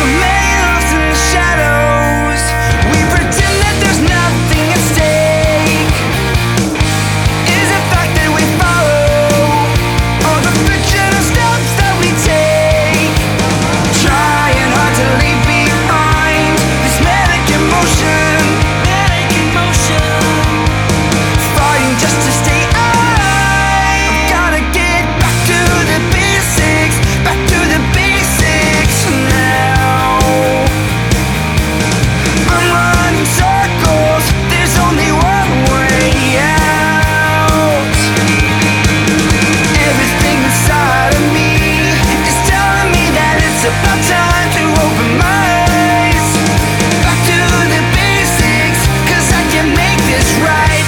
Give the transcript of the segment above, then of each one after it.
So many lost in the shadows. We pretend that there's nothing at stake. Is it fact that we follow, or the fictional steps that we take? Trying hard to leave behind this manic emotion, fighting just to stay alive. I've gotta get back to the basics, back to the basics now. I'm running circles, there's only one way out. Everything inside of me is telling me that it's about time to open my eyes. Back to the basics, 'cause I can make this right.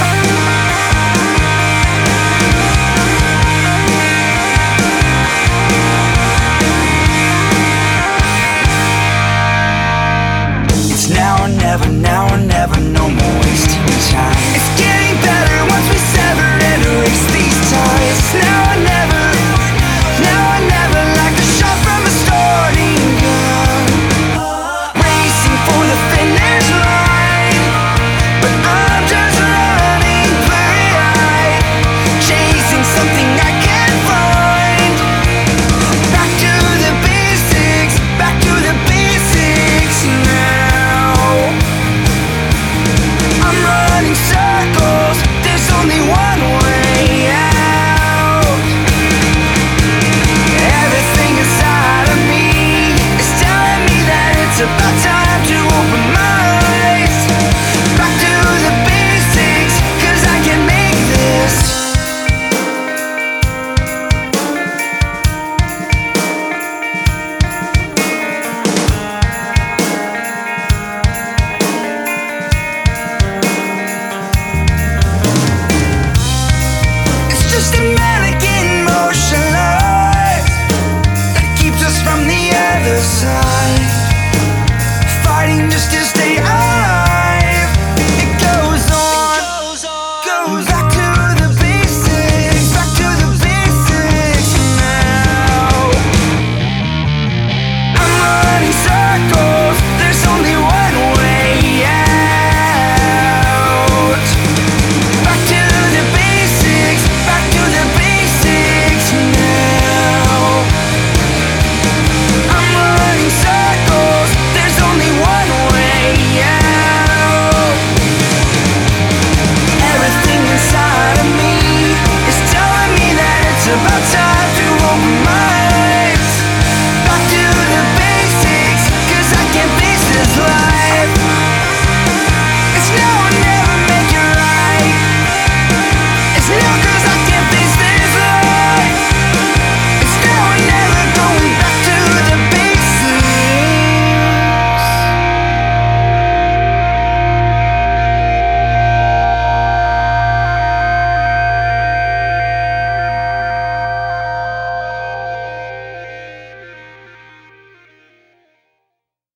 It's now or never, now